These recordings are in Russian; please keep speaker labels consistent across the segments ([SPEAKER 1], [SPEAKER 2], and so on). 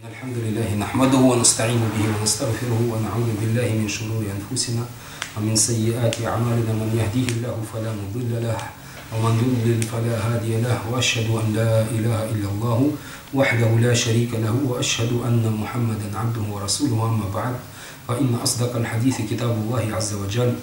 [SPEAKER 1] الحمد لله نحمده ونستعين به ونستغفره ونعوذ بالله من شرور أنفسنا ومن سيئات أعمالنا. من يهديه الله فلا مضل له ومن يضلل فلا هادي له، وأشهد أن لا إله إلا الله وحده لا شريك له، وأشهد أن محمدا عبده ورسوله. أما بعد، فإن أصدق الحديث كتاب الله عز وجل،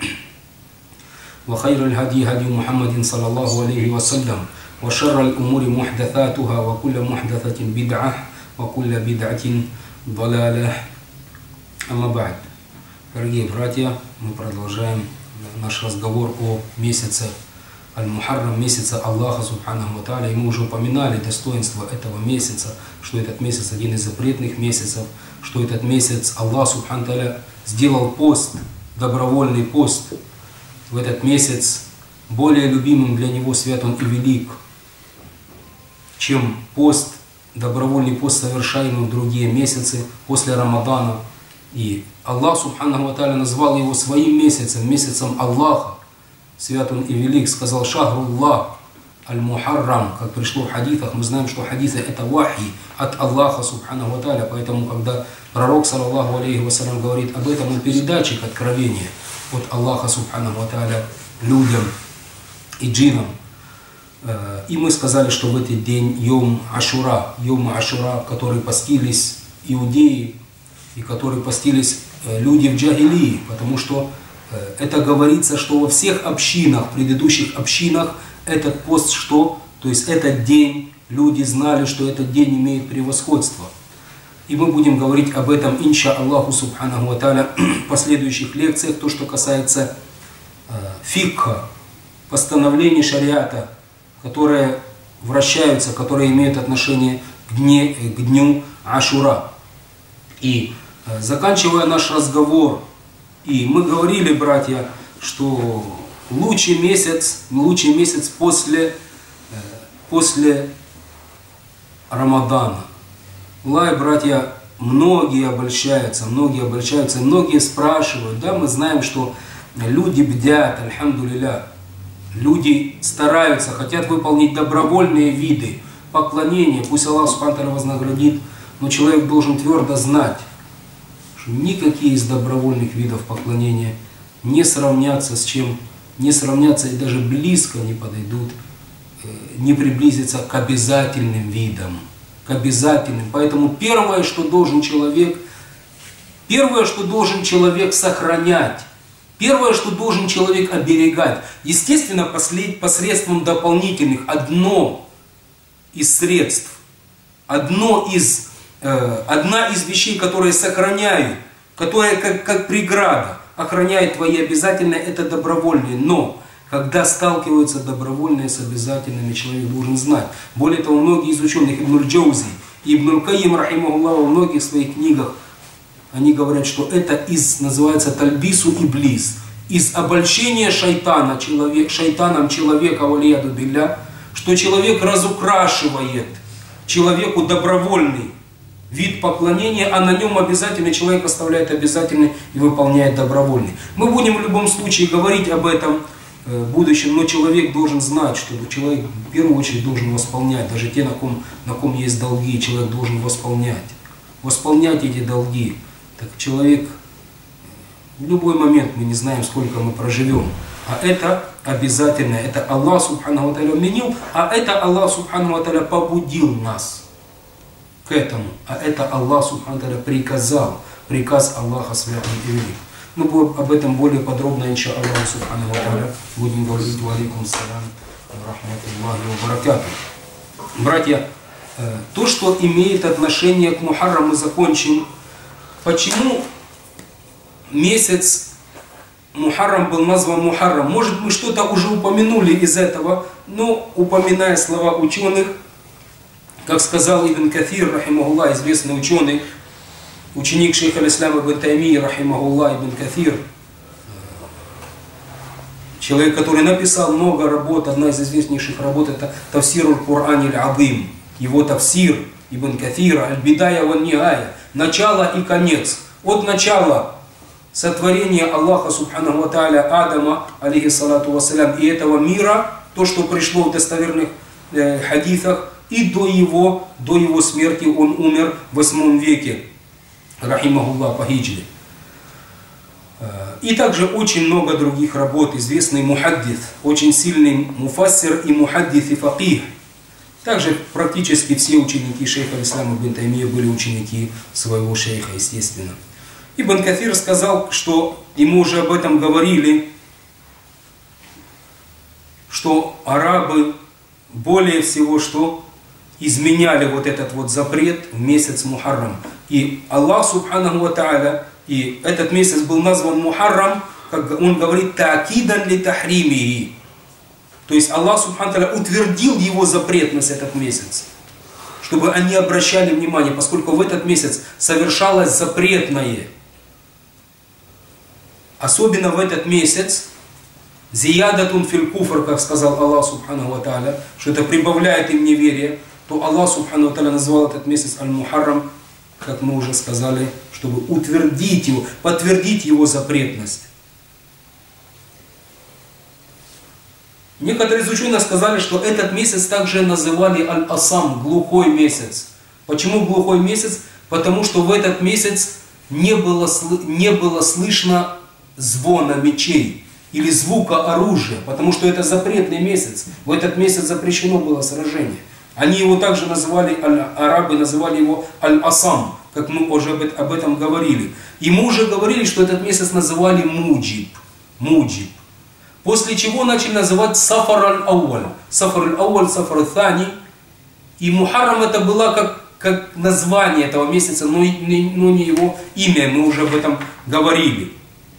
[SPEAKER 1] وخير الهدي هدي محمد صلى الله عليه وسلم، وشر الأمور محدثاتها، وكل محدثة بدعة، وكل بدعة ضلالة. Амма ба'д. Дорогие братья, мы продолжаем наш разговор о месяце Аль-Мухаррам, месяце Аллаха Субханаху ва Тааля. И мы уже упоминали достоинство этого месяца, что этот месяц один из запретных месяцев, что этот месяц Аллах Субханаху ва Тааля сделал пост, добровольный пост. В этот месяц более любимым для него свят он и велик, чем пост, добровольный пост, совершаемый в другие месяцы после Рамадана. И Аллах Субханаху ва Тааля назвал его своим месяцем, месяцем Аллаха. Свят он и велик, сказал Шахруллах Аль-Мухаррам, как пришло в хадисах. Мы знаем, что хадисы это вахи от Аллаха Субханаху ва Тааля. Поэтому, когда пророк, саллаллаху алейхи вассалям, говорит об этом, он передатчик откровения от Аллаха Субханаху ва Тааля людям и джинам. И мы сказали, что в этот день Йом Ашура, который постились иудеи и которые постились люди в джахилии, потому что это говорится, что во всех общинах, предыдущих общинах, этот пост что? То есть этот день, люди знали, что этот день имеет превосходство. И мы будем говорить об этом, инша Аллаху Субханаху ва Тааля, в последующих лекциях, то, что касается фикха, постановлений шариата, которые вращаются, которые имеют отношение к дню Ашура. И заканчивая наш разговор, и мы говорили, братья, что лучший месяц после Рамадана. Аллах, братья, многие обольщаются, многие спрашивают. Да, мы знаем, что люди бдят, альхамдулилля. Люди стараются, хотят выполнить добровольные виды поклонения. Пусть Аллах Субхану ва Тааля вознаградит, но человек должен твердо знать, что никакие из добровольных видов поклонения не сравнятся с чем, не сравнятся и даже близко не подойдут, не приблизятся к обязательным видам, к обязательным. Поэтому первое, что должен человек сохранять, первое, что должен человек оберегать, естественно, посредством дополнительных, одно из средств, одна из вещей, которые сохраняют, которые как преграда, охраняет твои обязательные, это добровольные. Но когда сталкиваются добровольные с обязательными, человек должен знать. Более того, многие из ученых, Ибн Аль-Джаузи и Ибн Аль-Кайим, рахимахуллах, во многих своих книгах, они говорят, что это называется тальбису иблис, из обольщения шайтаном человека, валияду билля, что человек разукрашивает человеку добровольный вид поклонения, а на нем обязательно человек оставляет обязательный и выполняет добровольный. Мы будем в любом случае говорить об этом в будущем, но человек должен знать, что человек в первую очередь должен восполнять, даже те, на ком есть долги, человек должен восполнять эти долги. Так человек, в любой момент мы не знаем, сколько мы проживем. А это обязательно, это Аллах Субханаху ва Тааля вменил, а это Аллах Субханаху ва Тааля побудил нас к этому. А это Аллах Субханаху ва Тааля приказал, приказ Аллаха святый и велик. Мы будем об этом более подробно, инша Аллаху Субханаху ва Тааля, будем говорить. Ва алейкум салям ва рахматуллахи ва баракатух. Братья, то, что имеет отношение к Мухаррам, мы закончим. Почему месяц Мухаррам был назван Мухаррам? Может, мы что-то уже упомянули из этого, но упоминая слова ученых, как сказал Ибн Кафир, рахимахуллах, известный ученый, ученик шейха аль-Ислама ибн Таймии, рахимахуллах, Ибн Кафир, человек, который написал много работ, одна из известнейших работ это Тафсир аль-Кур'ан аль-Азим, его тафсир Ибн Кафира, аль-Бидая ван-Нихая, начало и конец. От начала сотворения Аллаха Субханаху ва Тааля Адама, алейхиссалату вассалям, и этого мира, то, что пришло в достоверных хадисах, и до его смерти он умер в 8 веке, рахимахуллах, по хиджре. И также очень много других работ, известный мухаддис, очень сильный муфассир и мухаддис и факих. Также практически все ученики шейха ислама ибн Таймия были ученики своего шейха, естественно. Ибн Кафир сказал, что ему уже об этом говорили, что арабы более всего что изменяли вот этот вот запрет в месяц Мухаррам. И Аллах субханаху ва тааля, и этот месяц был назван Мухаррам, как он говорит, та'кидан ли тахримихи. То есть Аллах субханаху ва тааля утвердил его запретность этот месяц, чтобы они обращали внимание, поскольку в этот месяц совершалось запретное. Особенно в этот месяц, зиядатун фил куфр, как сказал Аллах субханаху ва тааля, что это прибавляет им неверие, то Аллах субханаху ва тааля назвал этот месяц аль-Мухаррам, как мы уже сказали, чтобы утвердить его, подтвердить его запретность. Некоторые из ученых сказали, что этот месяц также называли аль-Асам, глухой месяц. Почему глухой месяц? Потому что в этот месяц не было слышно звона мечей или звука оружия, потому что это запретный месяц. В этот месяц запрещено было сражение. Они его также называли, арабы называли его аль-Асам, как мы уже об этом говорили. И мы уже говорили, что этот месяц называли муджиб. После чего начали называть Сафар аль-Ауаль. Сафар аль-Ауаль, Сафар аль-Thani. И Мухаррам это было как название этого месяца, но не его имя, мы уже об этом говорили.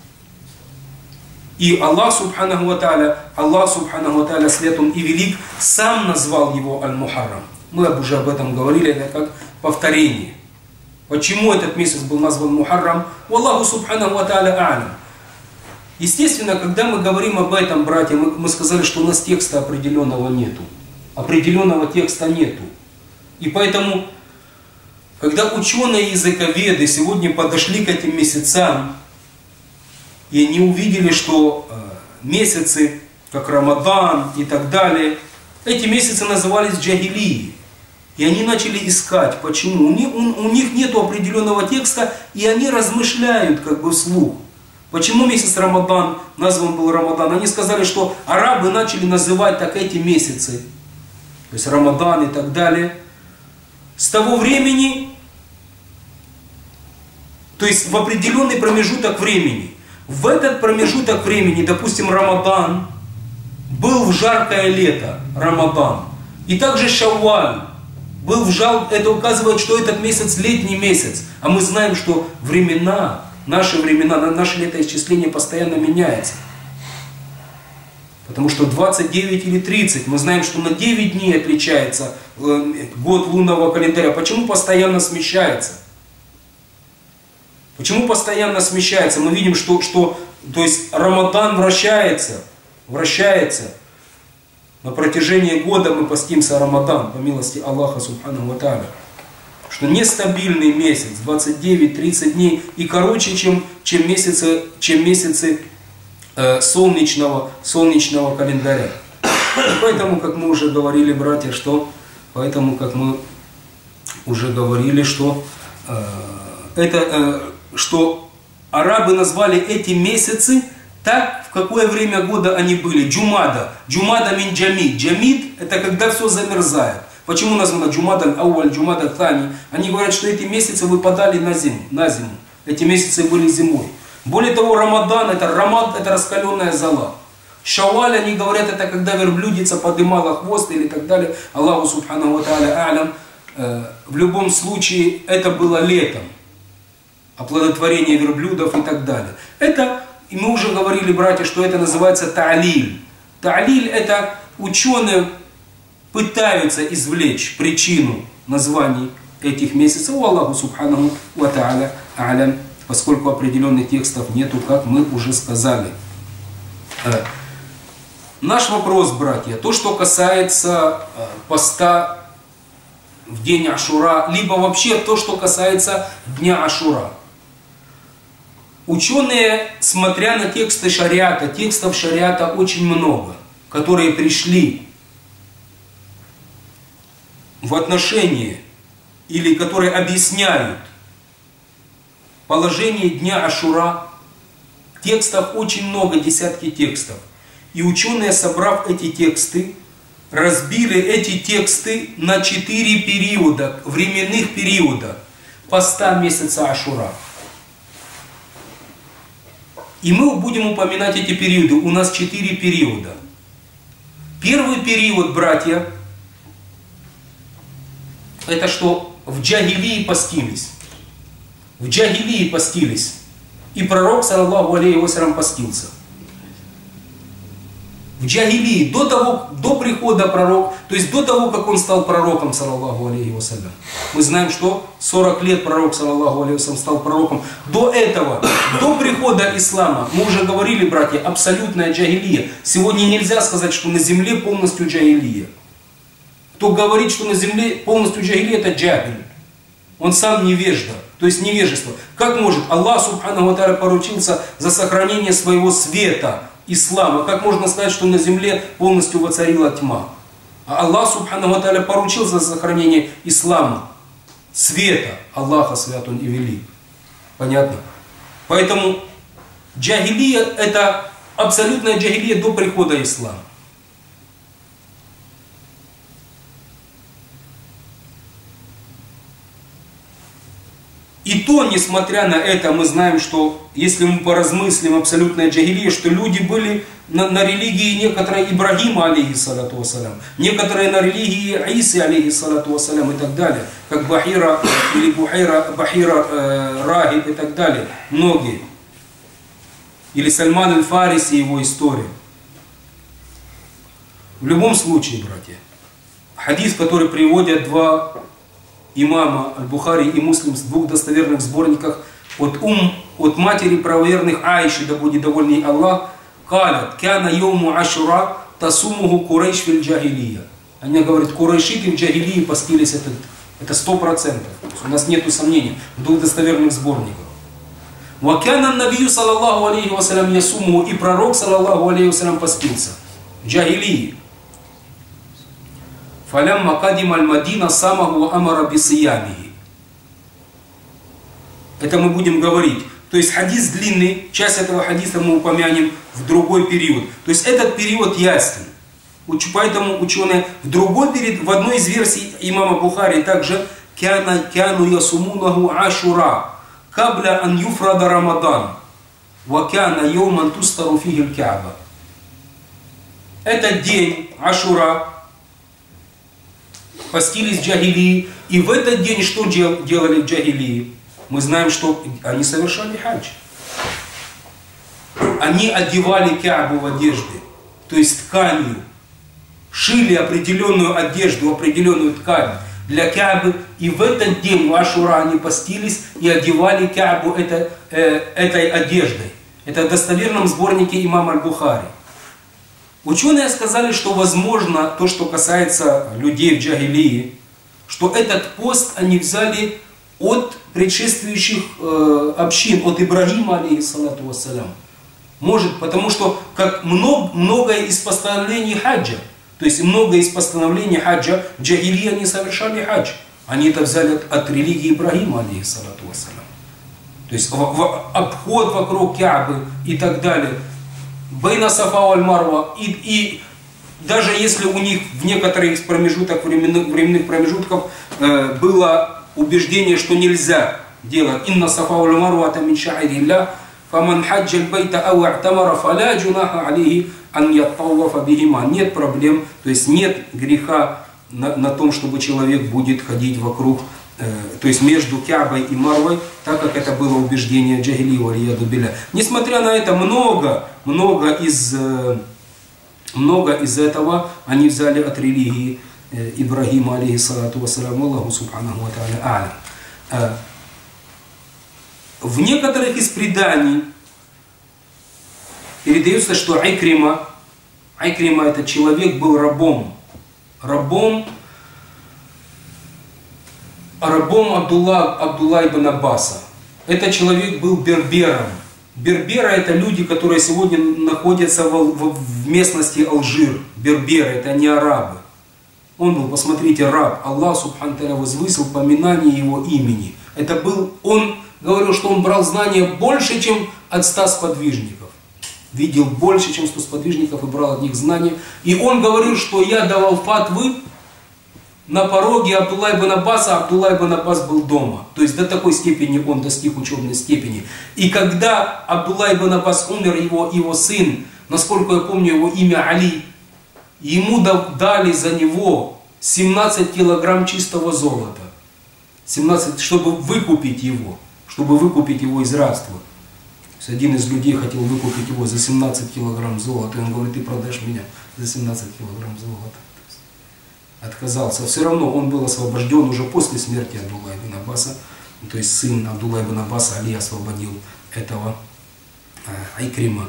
[SPEAKER 1] И Аллах субханаху ва тааля, свят он и велик, сам назвал его аль-Мухаррам. Мы уже об этом говорили, это как повторение. Почему этот месяц был назван Мухаррам? Аллаху субханаху ва тааля а'лям. Естественно, когда мы говорим об этом, братья, мы сказали, что у нас текста определенного нету. Определенного текста нету. И поэтому, когда ученые языковеды сегодня подошли к этим месяцам, и они увидели, что месяцы, как Рамадан и так далее, эти месяцы назывались джахилии. И они начали искать, почему. У них нет определенного текста, и они размышляют как бы вслух. Почему месяц Рамадан назван был Рамадан? Они сказали, что арабы начали называть так эти месяцы, то есть Рамадан и так далее, с того времени, то есть в определенный промежуток времени. В этот промежуток времени, допустим, Рамадан был в жаркое лето, Рамадан. И также Шавваль был это указывает, что этот месяц летний месяц. А мы знаем, что наши летоисчисление постоянно меняется. Потому что 29 или 30, мы знаем, что на 9 дней отличается год лунного календаря. Почему постоянно смещается? Почему постоянно смещается? Мы видим, что то есть Рамадан вращается. На протяжении года мы постимся Рамадан, по милости Аллаха субханаху ва тааля. Что нестабильный месяц, 29-30 дней, и короче, чем месяцы солнечного календаря. И поэтому, как мы уже говорили, братья, что арабы назвали эти месяцы так, в какое время года они были. Джумада мин джамид. Джамид это когда все замерзает. Почему названо Джумада аль-Ауаль, Джумада аль-Thani? Они говорят, что эти месяцы выпадали на зиму. Эти месяцы были зимой. Более того, Рамадан это раскаленная зола. Шавваль, они говорят, это когда верблюдица поднимала хвост или так далее. Аллаху субханаху ва тааля а'лям. В любом случае, это было летом. Оплодотворение верблюдов и так далее. И мы уже говорили, братья, что это называется та'лиль. Та'лиль это ученые пытаются извлечь причину названий этих месяцев. Аллаху субханаху ва тааля а'лям, поскольку определенных текстов нету, как мы уже сказали. Наш вопрос, братья, то, что касается поста в день Ашура, либо вообще то, что касается дня Ашура. Ученые, смотря на тексты шариата, текстов шариата очень много, которые пришли в отношении, или которые объясняют положение дня Ашура. Текстов очень много, десятки текстов. И ученые, собрав эти тексты, разбили эти тексты на 4 периода, временных периода поста месяца Ашура. И мы будем упоминать эти периоды. У нас 4 периода. Первый период, братья, это что в джагилии постились. В джагилии постились. И пророк, саллаллаху алейхи вассалям, постился. В джагилии, до прихода пророка, то есть до того, как он стал пророком, саллаллаху алейхи вассалям. Мы знаем, что 40 лет пророк, саллаллаху алейхи вассалям, стал пророком. До этого, до прихода ислама, мы уже говорили, братья, абсолютная джагилия. Сегодня нельзя сказать, что на земле полностью джагилия. Кто говорит, что на земле полностью джагилия, это джагиль. Он сам невежда, то есть невежество. Как может Аллах Субханаху ва Тааля поручился за сохранение своего света, ислама? Как можно сказать, что на земле полностью воцарила тьма? А Аллах Субханаху ва Тааля поручился за сохранение ислама, света. Аллаха свят Он и велик. Понятно? Поэтому джагилия — это абсолютная джагилия до прихода ислама. И то, несмотря на это, мы знаем, что, если мы поразмыслим, абсолютная джагилия, что люди были на религии некоторые Ибрагима, алейхиссалату вассалям, некоторые на религии Исы, алейхиссалату вассалям, и так далее, как Бахира или Бахира Рахиб и так далее, многие. Или Сальман аль-Фариси, его история. В любом случае, братья, хадис, который приводят два имама Аль-Бухари и Муслим в двух достоверных сборниках от матери правоверных Аиши, да будет доволен ей Аллах, «Калят, кяна йому ашура, тасумуху курейш фил джагилия». Они говорят, курейшиты в джагилии постились, это 100%. У нас нету сомнений в двух достоверных сборниках. «Вакяна набию, саллаллаху алейхи вассалям, ясумуху», и пророк, саллаллаху алейхи вассалям, постился в джагилии. «Фалямма кадим аль-Мадина самаху амара бисиямихи». Это мы будем говорить. То есть хадис длинный, часть этого хадиса мы упомянем в другой период. То есть этот период ясен. Поэтому ученые в другой период, в одной из версий имама Бухари также «Кяну ясумунаху ашура, кабля ан юфрада Рамадан, ва кяна йоман тустару фиги аль-Кааба». Этот день Ашура постились в джагилии, и в этот день что делали в джагилии? Мы знаем, что они совершали хадж. Они одевали Каабу в одежды, то есть тканью. Шили определенную одежду, определенную ткань для Каабы. И в этот день в Ашура они постились и одевали Каабу этой одеждой. Это в достоверном сборнике имама Аль-Бухари. Ученые сказали, что возможно то, что касается людей в джагилии, что этот пост они взяли от предшествующих общин, от Ибрагима, алейхиссалату вассалям. Может, потому что как многое из постановлений хаджа, то есть многое из постановлений хаджа, в джагилии они совершали хадж. Они это взяли от религии Ибрагима, алейхиссалату вассалям. То есть в обход вокруг Каабы и так далее. Байна Сафа аль-Марва, и даже если у них в некоторых временных промежутках было убеждение, что нельзя делать «Инна Сафа аль-Марва ата мин ша'ирилля, фаман хаджа аль-байта ау а'тамара фаля джунаха алейхи ан яттавафа бихима». Нет проблем, то есть нет греха на том, чтобы человек будет ходить вокруг, то есть между Каабой и Марвой, так как это было убеждение джагилии валияду билля. Несмотря на это, много из этого они взяли от религии Ибрагима, алейхиссалату вассалям, Аллаху субханаху ва тааля а'лям. В некоторых из преданий передается, что Айкрима этот человек был рабом Абдулла ибн Аббаса. Этот человек был бербером. Берберы — это люди, которые сегодня находятся в местности Алжир. Берберы — это не арабы. Он был, посмотрите, раб. Аллах Субхану Тааля возвысил поминание его имени. Это был, он говорил, что он брал знания больше, чем от 100 сподвижников. Видел больше, чем 100 сподвижников и брал от них знания. И он говорил, что я давал фатвы на пороге Абдулла ибн Аббаса, а Абдулла ибн Аббас был дома. То есть до такой степени он достиг учебной степени. И когда Абдулла ибн Аббас умер, его сын, насколько я помню, его имя Али, ему дали за него 17 килограмм чистого золота. 17, чтобы выкупить его из рабства. То есть один из людей хотел выкупить его за 17 килограмм золота. И он говорит, ты продашь меня за 17 килограмм золота. Отказался. Все равно он был освобожден уже после смерти Абдулла ибн Аббаса. То есть сын Абдулла ибн Аббаса, Али, освободил этого Айкрима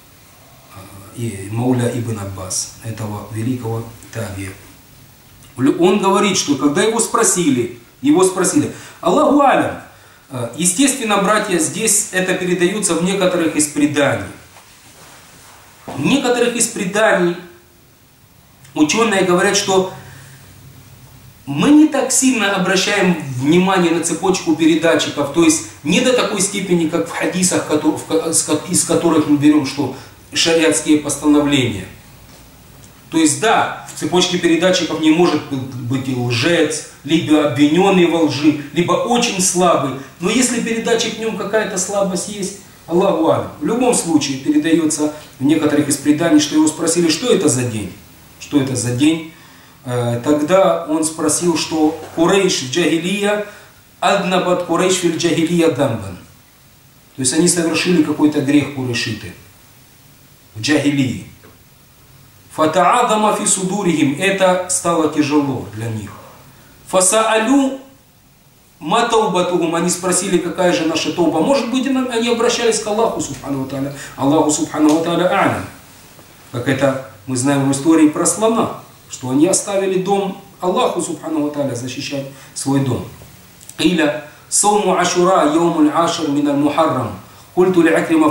[SPEAKER 1] и Мауля ибн Аббас, этого великого табия. Он говорит, что когда его спросили, Аллаху алям, естественно, братья, здесь это передается в некоторых из преданий. В некоторых из преданий ученые говорят, что мы не так сильно обращаем внимание на цепочку передатчиков, то есть не до такой степени, как в хадисах, из которых мы берем, что шариатские постановления. То есть да, в цепочке передатчиков не может быть и лжец, либо обвиненный во лжи, либо очень слабый. Но если передатчик в нем какая-то слабость есть, Аллаху алям. В любом случае передается в некоторых из преданий, что его спросили, что это за день. Что это за день? Тогда он спросил, что Курейш в джахилия, аднабат Курейш фил джахилия дамбан. То есть они совершили какой-то грех курейшиты в джахилии. Фатаадама фи судурихим, это стало тяжело для них. Фасаалю матаубатухум, они спросили, какая же наша тауба. Может быть, они обращались к Аллаху Субхану ва Тааля. Аллаху Субхану ва Тааля а'лям. Как это мы знаем в истории про слона, что они оставили дом Аллаху Субхану ва Тааля защищать свой дом. Иля сауму ашура йоумуль ашир миналь мухаррам. Культу ли акрима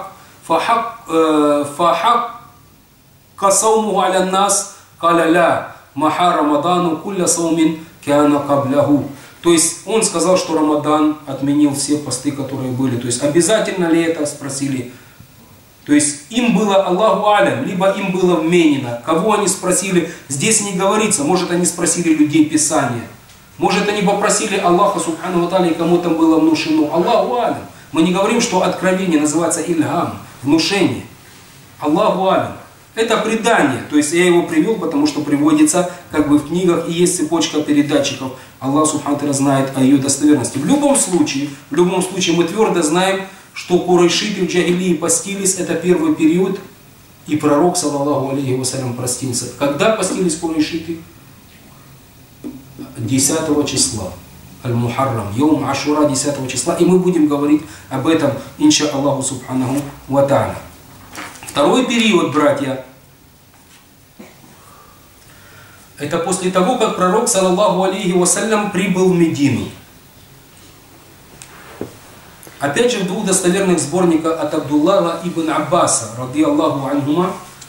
[SPEAKER 1] фахак касауму аля нас каля ля маха рамадану кулля саумин кяна кабляху. То есть он сказал, что Рамадан отменил все посты, которые были. То есть обязательно ли это, спросили. То есть им было Аллаху алям, либо им было вменено. Кого они спросили, здесь не говорится. Может, они спросили людей Писания. Может, они попросили Аллаха Субхану ва Тааля, и кому там было внушено. Аллаху алям. Мы не говорим, что откровение называется ильгам, внушение. Аллаху алям. Это предание, то есть я его привел, потому что приводится как бы в книгах, и есть цепочка передатчиков. Аллах Субхану ва Тааля знает о ее достоверности. В любом случае мы твердо знаем, что курайшиты в джахилии постились, это первый период, и пророк, саллаллаху алейхи вассалям, простился. Когда постились курайшиты? 10 числа. Аль-Мухаррам, Йоум Ашура 10 числа. И мы будем говорить об этом, инша Аллаху Субханаху ва Тааля. Второй период, братья, это после того, как пророк, саллаллаху алейхи вассалям, прибыл в Медину. Опять же, в двух достоверных сборниках от Абдуллаха ибн Аббаса, ради Аллаху анхума,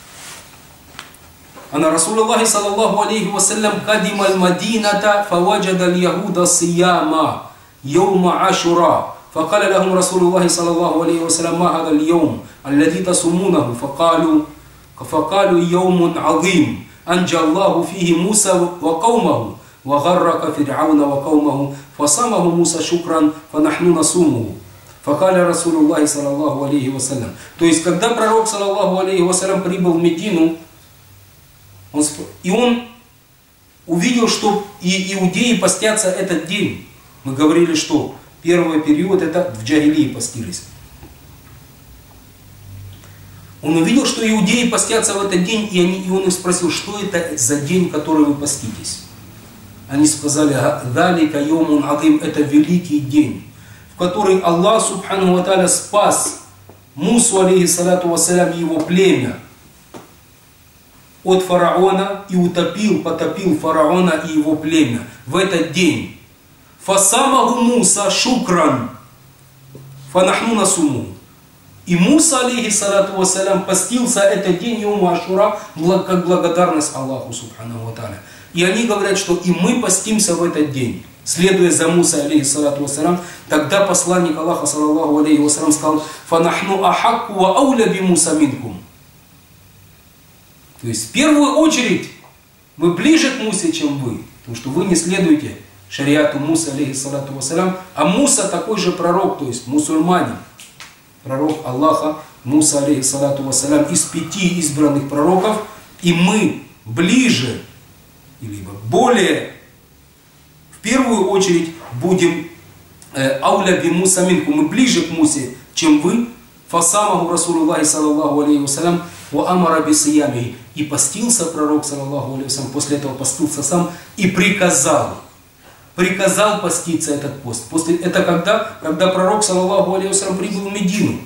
[SPEAKER 1] Ана Расулуллахи саллаллаху алейхи вассалям кадима аль-Мадината фаваджада аль-Яхуда сияма йоума Ашура. فقال لهم رسول الله صلى الله عليه وسلم ما هذا اليوم الذي تصومونه فقالوا يوم عظيم أنجى الله فيه موسى وقومه وغرق فرعون وقومه فصامه موسى شكرا فنحن نصومه فقال رسول الله صلى الله عليه وسلم. То есть, когда пророк саллаллаху алейхи вассалям прибыл в Медину, он увидел, что и иудеи постятся этот день. Мы говорили, что первый период это в джахилии постились. Он увидел, что иудеи постятся в этот день, и он их спросил, что это за день, который вы поститесь. Они сказали, «Далика йомун адим» – это великий день, в который Аллах Субхану ва Тааля спас Мусу, алейхиссалату вассалям, и его племя от фараона и потопил фараона и его племя в этот день. Фасамаху Муса шукран фанахну насуму. И Муса, алейхиссалату вассалям, постился этот день Йома Ашура как благодарность Аллаху Субхану ва Тааля. И они говорят, что и мы постимся в этот день, следуя за Муса, алейхиссалату вассалям. Тогда посланник Аллаха, саллаллаху алейхи вассалям, сказал: «Фанахну ахакку ва ауля би Муса минкум». То есть в первую очередь мы ближе к Мусе, чем вы, потому что вы не следуете шариату Муса, алейхиссалату вассалям, а Муса такой же пророк, то есть мусульманин, пророк Аллаха, Муса, алейхиссалату вассалям, из 5 избранных пророков, и мы ближе, либо более, в первую очередь будем ауля би Муса минку, мы ближе к Мусе, чем вы. Фасамаху Расулуллахи саллаллаху алейхи вассалям ва амара би сиямихи. И постился пророк, саллаллаху алейхи вассалям, после этого постился сам и приказал поститься этот пост. Это когда пророк, саллаллаху алейхи вассалям, прибыл в Медину.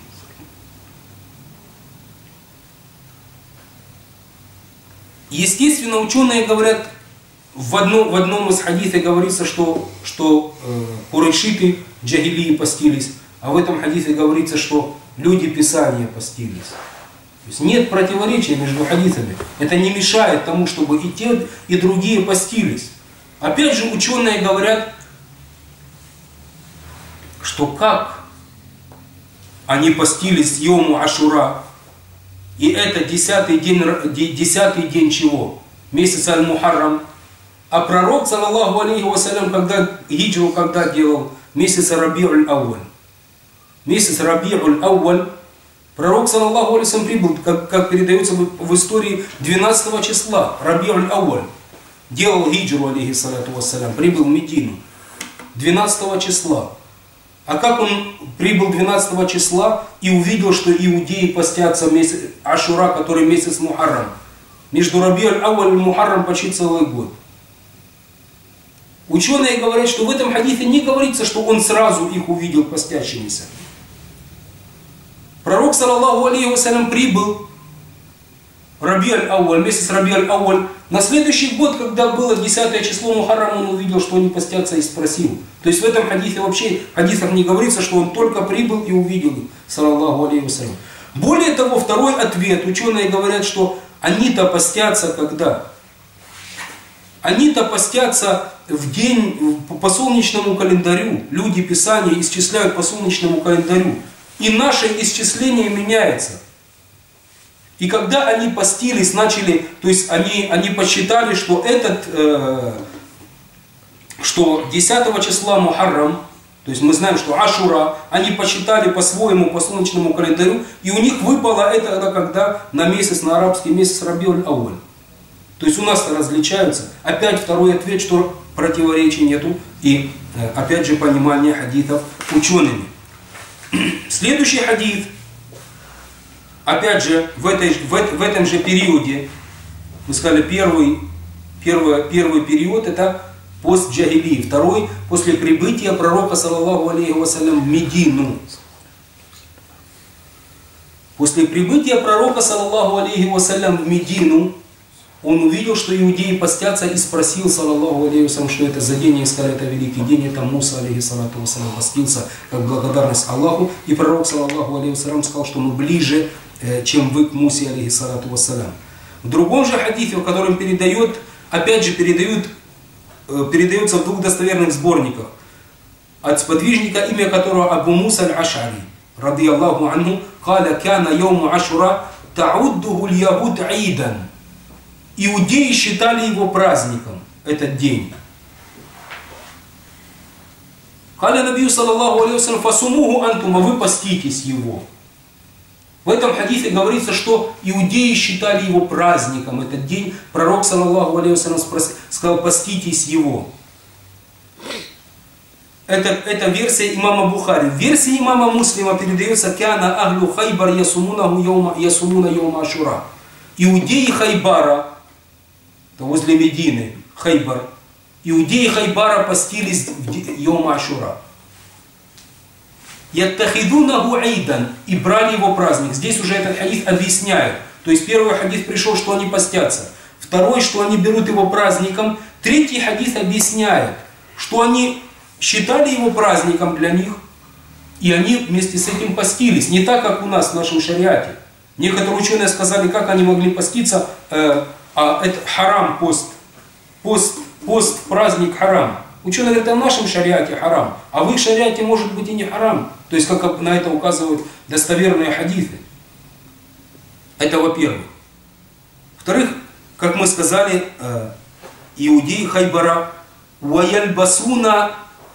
[SPEAKER 1] Естественно, ученые говорят, в одном из хадисов говорится, что курайшиты джагилии постились, а в этом хадисе говорится, что люди Писания постились. То есть нет противоречия между хадисами. Это не мешает тому, чтобы и те, и другие постились. Опять же, ученые говорят, что как они постились Йому Ашура, и это 10-й день чего? Месяца Аль-Мухаррам. А пророк, саллаллаху алейхи вассалям, хиджру делал? Месяца Раби'уль-Ауаль. Месяц Раби'уль-Ауаль. Пророк, саллаллаху алейхи вассалям, прибыл, как передается в истории, 12 числа, Раби'уль-Ауаль. Делал хиджру, алейхиссалату вассалям, прибыл в Медину 12 числа. А как он прибыл 12 числа и увидел, что иудеи постятся месяц Ашура, который месяц Мухаррам? Между Раби'уль-Ауаль и Мухаррам почти целый год. Ученые говорят, что в этом хадисе не говорится, что он сразу их увидел постящимися. Пророк, саллаллаху алейхи вассалям, прибыл Раби'уль-Ауаль, месяц Раби'уль-Ауаль. На следующий год, когда было 10 число Мухаррам, он увидел, что они постятся, и спросил. То есть в этом хадисе вообще, в хадисах не говорится, что он только прибыл и увидел их, саллаллаху алейхи вассалям. Более того, второй ответ, ученые говорят, что они-то постятся когда? Они-то постятся в день по солнечному календарю. Люди Писания исчисляют по солнечному календарю. И наше исчисление меняется. И когда они постились, то есть они посчитали, что что 10 числа Мухаррам, то есть мы знаем, что Ашура, они посчитали по-своему, по солнечному календарю, и у них выпало это когда на арабский месяц Раби'уль-Ауаль. То есть у нас-то различаются. Опять второй ответ, что противоречий нету, и опять же понимание хадисов учеными. Следующий хадис. Опять же, в этом же периоде, мы сказали, первый период это пост джагилии, второй после прибытия пророка, саллаллаху алейхи вассалям, в Медину. После прибытия пророка, саллаллаху алейхи вассалям, в Медину, он увидел, что иудеи постятся, и спросил, саллаллаху алейхи вассалям, что это за день, и сказали, это великий день, это Муса, алейхиссалату вассалям, постился как благодарность Аллаху, и пророк, саллаллаху алейхи вассалям, сказал, что мы ближе, чем вы к Мусе, алейхиссалату вассалям. В другом же хадисе, в котором передается в двух достоверных сборниках, от сподвижника, имя которого Абу Муса аль-Аш'ари, ради Аллаху анху, «Каля кяна йому Ашура, тауддуху л'ягуд аидан». Иудеи считали его праздником, этот день. «Каля набию, саллаллаху алейхи вассалям, фасумуху антум», а вы поститесь его. В этом хадисе говорится, что иудеи считали его праздником, этот день. Пророк, саллаллаху алейхи вассалям, сказал, поститесь его. Это версия имама Бухари. В версии имама Муслима передается, «Кяна ахлю хайбар ясумуна йома Ашура». Иудеи Хайбара, это возле Медины, Хайбар, иудеи Хайбара постились в йома Ашура. «Яттахидунаху айдан», и брали его праздник. Здесь уже этот хадис объясняет. То есть первый хадис пришел, что они постятся. Второй, что они берут его праздником. Третий хадис объясняет, что они считали его праздником для них, и они вместе с этим постились. Не так, как у нас в нашем шариате. Некоторые ученые сказали, как они могли поститься, а это харам пост. пост в праздник харам. Ученые говорят, а в нашем шариате харам, а в их шариате может быть и не харам. То есть, как на это указывают достоверные хадисы. Это во-первых. Во-вторых, как мы сказали, иудеи Хайбара, «Ваяльбасуна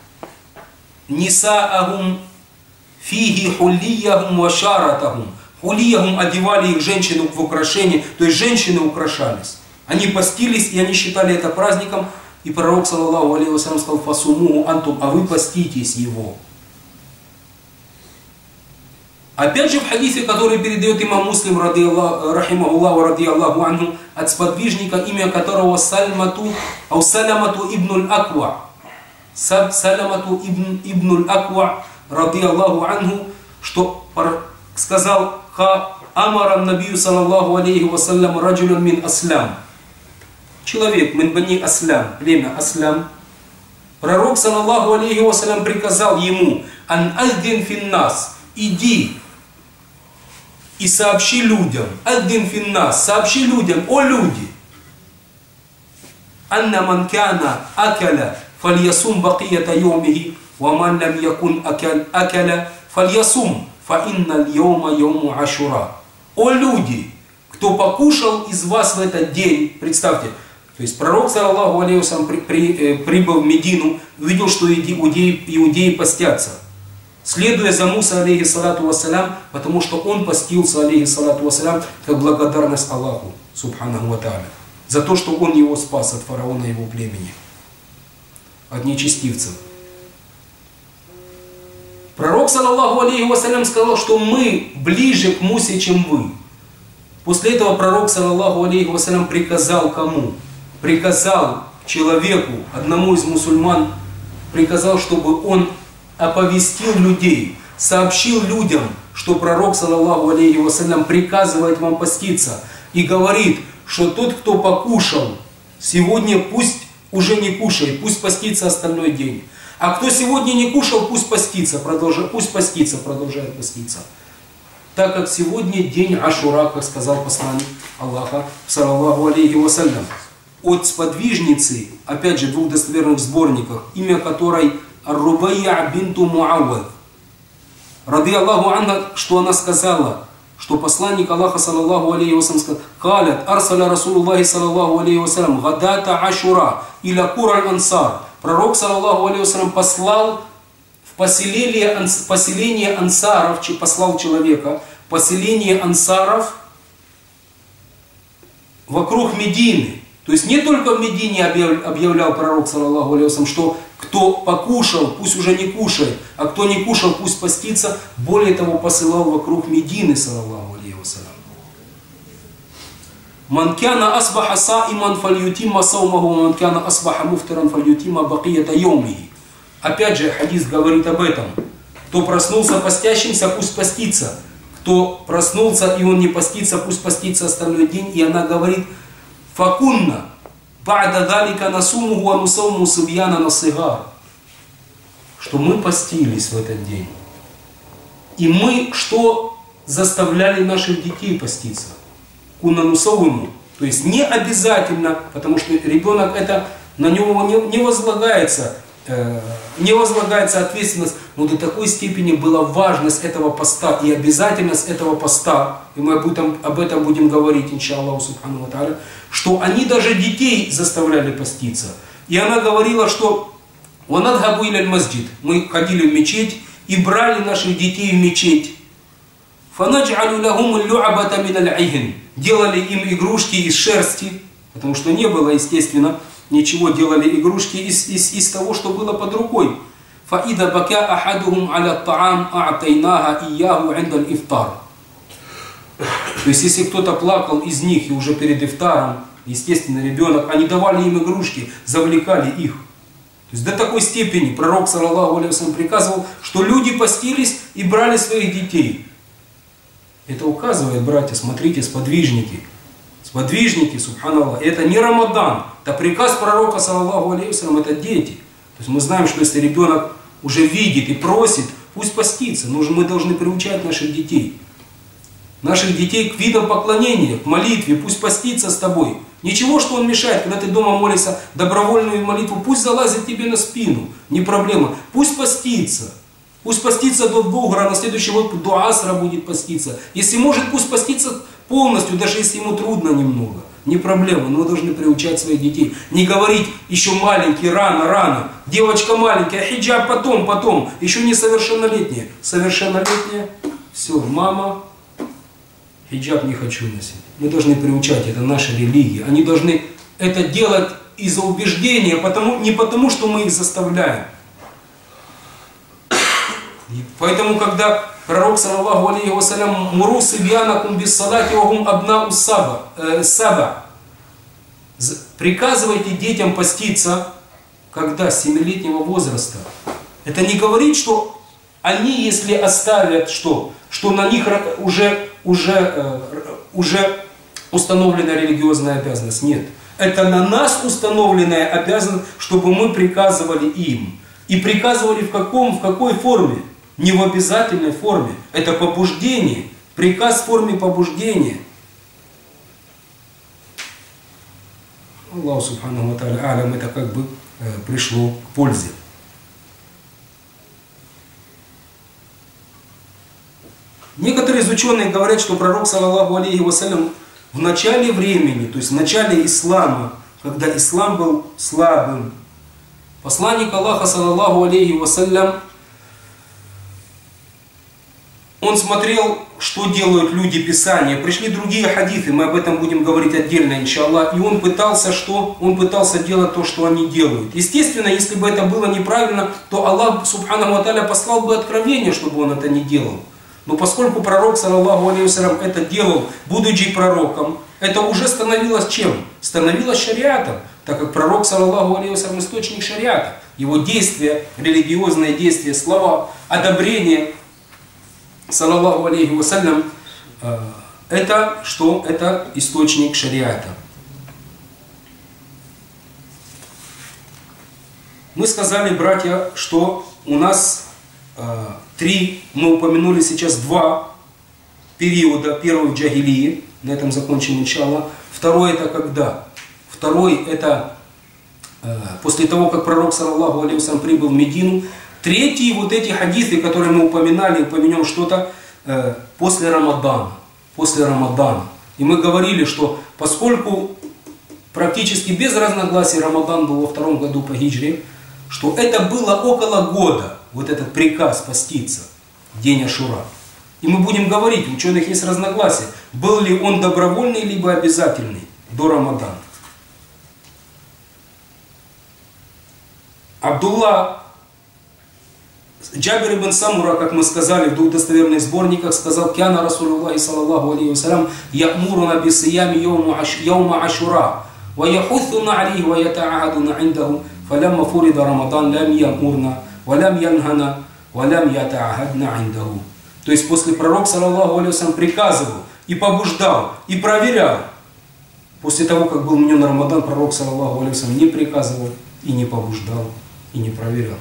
[SPEAKER 1] нисаахум фиги хуллияхум вашаратахум». Хуллияхум одевали их женщину в украшение, то есть женщины украшались. Они постились, и они считали это праздником. И пророк, саллаллаху алейхи вассалям, сказал: «Фасумуху антум», а вы поститесь его. Опять же в хадисе, который передает имам Муслим, рахимахуллаху, радиаллаху анху, от сподвижника, имя которого Саламату ибн аль-Аква. Саламату ибн аль-Аква, радиаллаху анху, что сказал: «Амара набию, саллаллаху алейхи вассалям, раджулян мин аслям». Человек, мин бани аслям, племя аслям. Пророк, саллаллаху алейхи вассалям, приказал ему: «Ан аздин финнас», иди и сообщи людям, аддин финнас, сообщи людям, о люди, анна ман кана акаля фальясум бакията йомихи, ва ман лам якун акаля фальясум, фа инна йома йому ашура. О люди, кто покушал из вас в этот день, представьте, то есть пророк, саллаллаху алейхи вассалям, прибыл в Медину, увидел, что иудеи постятся, следуя за Муса, алейхи салату вассалям, потому что он постился, алейхи салату вассалям, как благодарность Аллаху, субханаху ва тааля, за то, что он его спас от фараона и его племени, от нечестивцев. Пророк, саллаллаху алейхи вассалям, сказал, что мы ближе к Мусе, чем вы. После этого пророк, саллаллаху алейхи вассалям, приказал кому? Приказал человеку, одному из мусульман, приказал, чтобы он оповестил людей, сообщил людям, что пророк, саллаллаху алейхи вассалям, приказывает вам поститься и говорит, что тот, кто покушал сегодня, пусть уже не кушает, пусть постится остальной день. А кто сегодня не кушал, пусть постится, продолжает поститься. Так как сегодня день Ашура, как сказал посланник Аллаха, саллаллаху алейхи вассалям. От сподвижницы, опять же, в двух достоверных сборниках, имя которой Ар-Рубайя бинту Муаввад, ради Аллаху анха, что она сказала, что посланник Аллаха, саллаллаху алейхи вассалям, сказал: «Калят арсаля Расулуллахи, саллаллаху алейхи вассалям, гадата Ашура иля Кураль Ансар». Пророк, саллаллаху алейхи вассалям, послал в поселение ансаров, послал человека, поселение ансаров вокруг Медины. То есть не только в Медине объявлял пророк, саллаллаху алейхи вассалям, что кто покушал, пусть уже не кушает, а кто не кушал, пусть постится. Более того, посылал вокруг Медины, саллаллаху алейхи вассалям. «Ман кяна асбаха саиман фальютимма саумаху, ман кяна асбаха муфтиран фальютимма бакията йомихи». Опять же, хадис говорит об этом. Кто проснулся постящимся, пусть постится. Кто проснулся и он не постится, пусть постится остальной день. И она говорит: «Факунна ба'да далика насумуху ва нусауму субьяна насыгар». Что мы постились в этот день. И мы что заставляли наших детей поститься? Кунна нусауму. То есть не обязательно, потому что ребенок это, на него не возлагается ответственность, но до такой степени была важность этого поста и обязательность этого поста, и мы об этом будем говорить, иншаллаху субхану ва тааля, что они даже детей заставляли поститься. И она говорила, что «Ванадхабу иляль масджид», мы ходили в мечеть и брали наших детей в мечеть. «Фанадж'алю лахум аль-лю'абата мин аль-айхин», делали им игрушки из шерсти, потому что не было, естественно, ничего, делали игрушки из того, что было под рукой. «Фаида бака ахадухум аля та'ам а'тайнаха ияху инда аль-ифтар». То есть, если кто-то плакал из них и уже перед ифтаром, естественно, ребенок, они давали им игрушки, завлекали их. То есть, до такой степени пророк, саллаллаху алейхи вассалям, приказывал, что люди постились и брали своих детей. Это указывает, братья, смотрите, сподвижники, субханаллах, это не Рамадан, это приказ пророка, саллаллаху алейхи вассалям, это дети. То есть мы знаем, что если ребенок уже видит и просит, пусть постится, но мы должны приучать наших детей к видам поклонения, к молитве, пусть постится с тобой. Ничего, что он мешает, когда ты дома молишься добровольную молитву, пусть залазит тебе на спину, не проблема. Пусть постится. Пусть постится до Дугра, на следующий год до Асра будет поститься. Если может, пусть постится полностью, даже если ему трудно немного. Не проблема, но вы должны приучать своих детей. Не говорить, еще маленький, рано. Девочка маленькая, хиджаб потом. Еще несовершеннолетняя. Совершеннолетняя, все, мама, хиджаб не хочу носить. Мы должны приучать, это наша религия. Они должны это делать из-за убеждения, не потому, что мы их заставляем. Поэтому, когда пророк, саллаллаху алейхи вассалям, «Муру сибьянакум биссалати вахум абнау саба», приказывайте детям поститься, когда с 7-летнего возраста. Это не говорит, что они, если оставят, что на них уже установленная религиозная обязанность. Нет. Это на нас установленная обязанность, чтобы мы приказывали им. И приказывали в какой форме? Не в обязательной форме. Это побуждение. Приказ в форме побуждения. Аллаху субханаху ва тааля алям, это как бы пришло к пользе. Некоторые из ученых говорят, что пророк, саллаллаху алейхи вассалям, в начале времени, то есть в начале ислама, когда ислам был слабым, посланник Аллаха, саллаллаху алейхи вассалям, он смотрел, что делают люди Писания. Пришли другие хадисы, мы об этом будем говорить отдельно, иншаллах. И он пытался делать то, что они делают. Естественно, если бы это было неправильно, то Аллах, субханаху ва тааля, послал бы откровение, чтобы он это не делал. Но поскольку пророк, саллаллаху алейхи вассалям, это делал, будучи пророком, это уже становилось чем? Становилось шариатом, так как пророк, саллаллаху алейхи вассалям, источник шариата. Его действия, религиозные действия, слова, одобрение, саллаллаху алейхи вассалям, это что? Это источник шариата. Мы сказали, братья, что у нас мы упомянули сейчас 2 периода. Первый в джахилии, на этом закончим иншаллах. Второй это когда? Второй это после того, как пророк, саллаллаху алейхи вассалям, прибыл в Медину. Третий, вот эти хадисы, которые мы упомянем что-то после Рамадана. После Рамадана. И мы говорили, что поскольку практически без разногласий Рамадан был во 2-м году по хиджре, что это было около года, вот этот приказ поститься, день Ашура. И мы будем говорить, у ученых есть разногласия, был ли он добровольный, либо обязательный до Рамадана. Джабир ибн Самура, как мы сказали в 2 достоверных сборниках, сказал: «Кяна Расулуллахи саллаллаху алейхи вассалям я'муруна бисиями йаума Ашура, ва яхуссуна алейхи ва ята'ахадуна индаху, фалямма фурида Рамадан лям я'мурна, ва лям янхана, ва лям ята'ахадна индаху». То есть после пророк, саллаллаху алейхи вассалям, приказывал и побуждал, и проверял. После того, как был вменен Рамадан, пророк, саллаллаху алейхи вассалям, не приказывал, и не побуждал, и не проверял.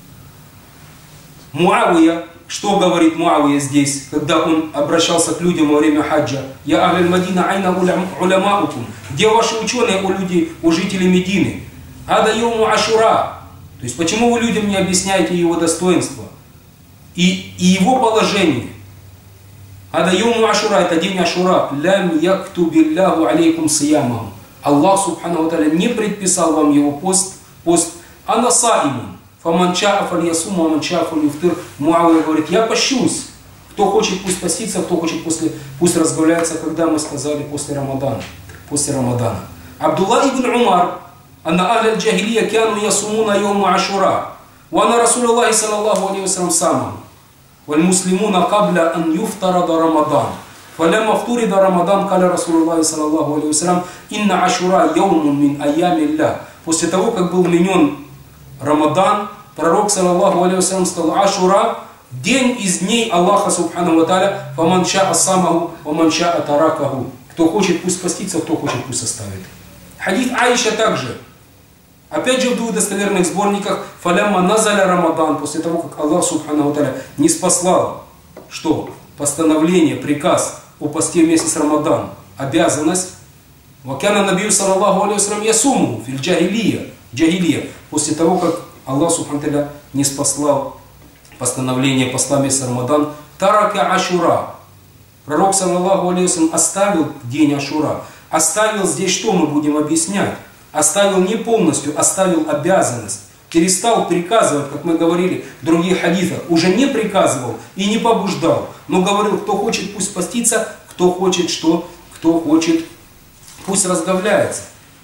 [SPEAKER 1] Муавия, что говорит Муавия здесь, когда он обращался к людям во время хаджа? «Я ахль Мадина айна уламаукум». Где ваши ученые, о жители Медины? «Ада йому Ашура». То есть, почему вы людям не объясняете его достоинство и его положение? «Ада йому Ашура» – это день Ашура. «Лям яктубилляху алейкум сиямаху». Аллах, субхану ва тааля, не предписал вам его пост. «Ана саимун». Фаманча афальясум, маманча афальюфтыр. Муавия говорит: я пощусь. Кто хочет, пусть постится, кто хочет, пусть разговляется, когда мы сказали после Рамадана. После Рамадана. Абдулла ибн Умар, анна ахля джахилия кяну ясумуна йома Ашура. Вана Расулуллахи саллаллаху алейхи вассалям самам. Валь муслимуна кабля ан юфтарада Рамадан. Фаляма фтурида Рамадан, каля Расулуллахи саллаллаху алейхи вассалям, инна Ашура йоумун мин айямилля. После того, как был вменен Рамадан, пророк, саллаллаху алейхи вассалям, сказал: Ашура, день из дней Аллаха, субхану ва тааля, фаманча асамаху, фаманча атаракаху. Кто хочет, пусть постится, кто хочет, пусть оставит. Хадис Аиша также. Опять же в 2 достоверных сборниках: фалямма назаля Рамадан, после того, как Аллах, субхану ва тааля, не спаслал, что? Постановление, приказ о посте в месяц Рамадан, обязанность, Вакяна набию саллаллаху алейхи вассалям ясуму фил джахилия. После того, как Аллах субхану тааля не спаслал постановление посла месяца Рамадан, тарака ашура. Пророк саллаллаху алейхи вассалям оставил день Ашура. Оставил здесь что мы будем объяснять? Оставил не полностью, оставил обязанность. Перестал приказывать, как мы говорили в других хадисах. Уже не приказывал и не побуждал. Но говорил, кто хочет, пусть постится, кто хочет что, кто хочет, пусть разговляется.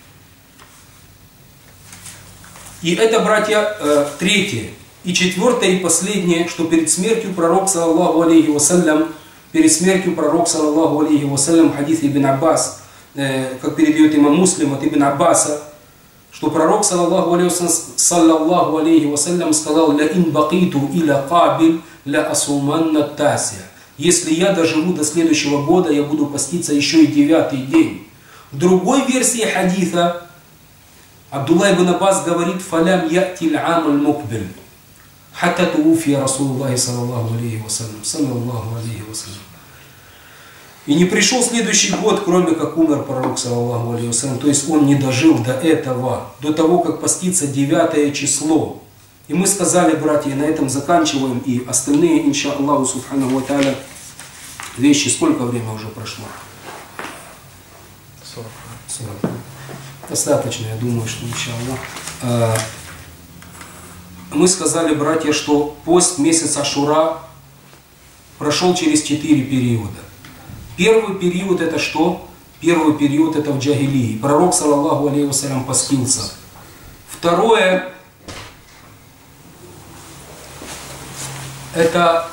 [SPEAKER 1] И это, братья, третье. И четвертое и последнее, что перед смертью пророк, саллаллаху алейхи вассалям, перед смертью пророк, саллаллаху алейхи вассалям, хадис Ибн Аббас, как передает имам Муслим от Ибн Аббаса, что пророк, саллаллаху алейхи вассалям, сказал: «Ля ин бакиту иля кабиль ля асуманна тасия». Если я доживу до следующего года, я буду поститься еще и 9-й день. В другой версии хадиса Абдулла ибн Аббас говорит: «Фалям ятиль амаль мукбиль, хатта туфия Расулуллахи саллаллаху алейхи вассалям». И не пришел следующий год, кроме как умер пророк, саллаллаху алейхи вассалям. То есть он не дожил до этого, до того, как поститься 9 число. И мы сказали, братья, и на этом заканчиваем. И остальные, инша Аллаху субханаху ва тааля, вещи, сколько времени уже прошло? 40. Достаточно, я думаю, что инша Аллах. Мы сказали, братья, что пост месяца Ашура прошел через 4 периода. Первый период это что? Первый период это в джахилии. Пророк, саллаллаху алейхи вассалям, постился. Второе это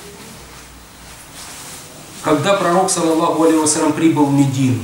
[SPEAKER 1] когда пророк, саллаллаху алейхи вассалям, прибыл в Медину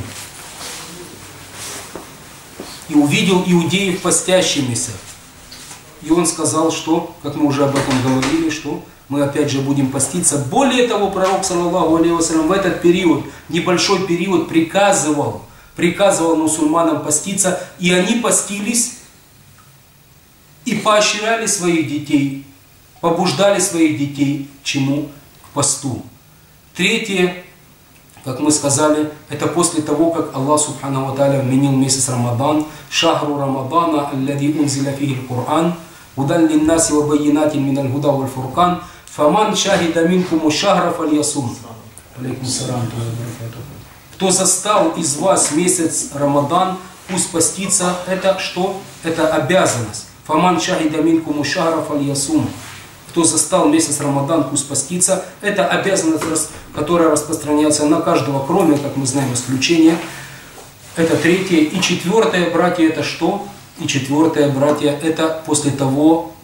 [SPEAKER 1] и увидел иудеев постящимися. И он сказал, что, как мы уже об этом говорили, что мы опять же будем поститься. Более того, пророк, саллаллаху алейхи вассалям, в этот период, небольшой период, приказывал мусульманам поститься, и они постились и поощряли своих детей, побуждали своих детей к чему? К посту. Третье, как мы сказали, это после того, как Аллах субхану ва тааля вменил месяц Рамадан, шахру Рамадана, аллади унзиля фихи аль-Кур'ан, удан линнаси ва байинатин миналь гуда валь фуркан, фаман шахида минкуму шахра фальясум. Кто застал из вас месяц Рамадан, пусть постится. Это что? Это обязанность. Фаман шахида минкуму шахра фальясум. Кто застал месяц Рамадан, пусть постится. Это обязанность, которая распространяется на каждого, кроме, как мы знаем, исключения. Это третье. И четвертое, братья, это что? И четвертое, братья, это после того,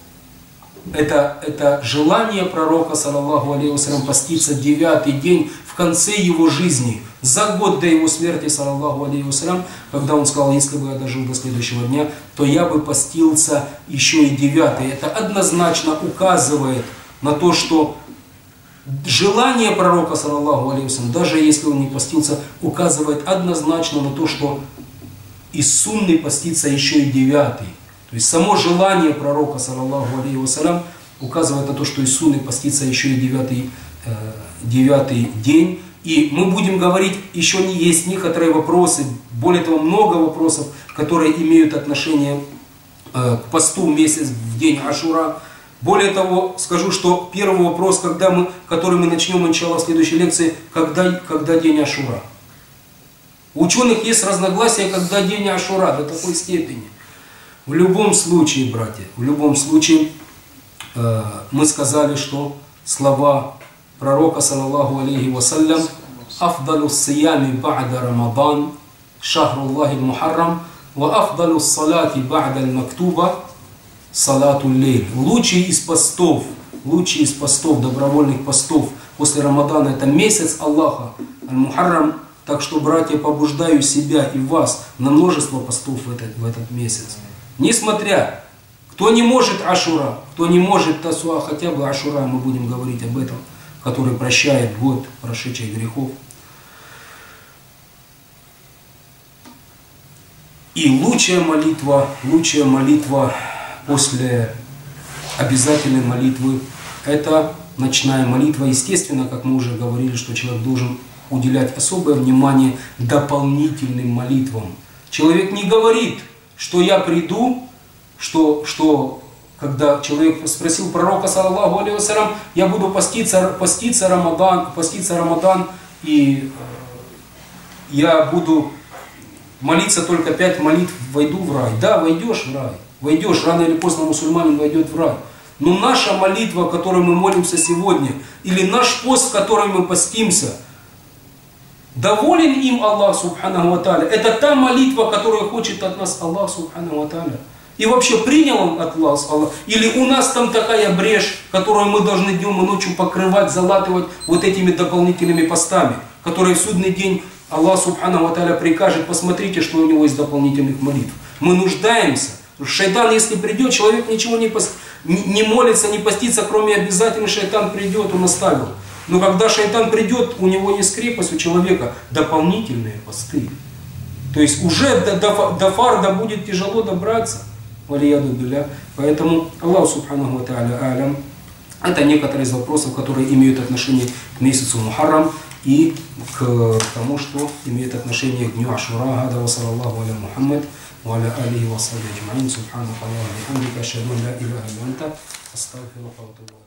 [SPEAKER 1] это желание пророка, саллаллаху алейхи вассалям, поститься 9-й день в конце его жизни, за год до его смерти, саллаллаху алейхи вассалям, когда он сказал: если бы я дожил до следующего дня, то я бы постился еще и 9-й. Это однозначно указывает на то, что желание пророка, саллаллаху алейхи вассалям, даже если он не постился, указывает однозначно на то, что из сунны постится еще и 9-й. То есть само желание пророка, саллаллаху алейхи вассалям, указывает на то, что из сунны постится еще и 9-й день. И мы будем говорить, еще не есть некоторые вопросы, более того, много вопросов, которые имеют отношение к посту месяц в день Ашура. Более того, скажу, что первый вопрос, который мы начнем, иншаллах, в следующей лекции, когда день Ашура. У ученых есть разногласия, когда день Ашура, до такой степени. В любом случае, братья, в любом случае, мы сказали, что слова пророка, саллаллаху алейхи вассалям: «Афдалу ссиями ба'да Рамадан, шахруллахи мухаррам, ва афдалу ссалати ба'да аль-мактуба, салату лейл». Лучший из постов, добровольных постов после Рамадана — это месяц Аллаха, аль-Мухаррам. Так что, братья, побуждаю себя и вас на множество постов в этот месяц. Несмотря, кто не может Ашура, кто не может Тасуа, хотя бы Ашура, мы будем говорить об этом, который прощает год прошедших грехов. И лучшая молитва после обязательной молитвы — это ночная молитва. Естественно, как мы уже говорили, что человек должен уделять особое внимание дополнительным молитвам. Человек не говорит, что я приду, когда человек спросил пророка, саллаллаху алейхи вассалям, я буду поститься Рамадан, и я буду молиться только 5 молитв, войду в рай. Да, войдешь в рай. Войдешь, рано или поздно мусульманин войдет в рай. Но наша молитва, которой мы молимся сегодня, или наш пост, в который мы постимся, доволен им Аллах Субханаху ва Тааля. Это та молитва, которую хочет от нас Аллах Субханаху ва Тааля. И вообще принял он от вас Аллах? Или у нас там такая брешь, которую мы должны днем и ночью покрывать, залатывать вот этими дополнительными постами, которые в судный день Аллах Субханаху ва Тааля прикажет, посмотрите, что у него из дополнительных молитв. Мы нуждаемся. Шайтан, если придет, человек ничего не молится, не постится, кроме обязательно шайтан придет, он оставил. Но когда шайтан придет, у него есть крепость, у человека дополнительные посты. То есть уже до фарда будет тяжело добраться. Поэтому Аллах Субханаху ва Тааля алям. Это некоторые из вопросов, которые имеют отношение к месяцу Мухаррам и к тому, что имеет отношение к дню Ашура. Гада ва саллаллаху аля Мухаммад ва аля алихи ва сахбихи аджмаин. Субханакаллаху ва бихамдика, ашхаду ан ла илаха илля анта, астагфирука ва атубу илейк.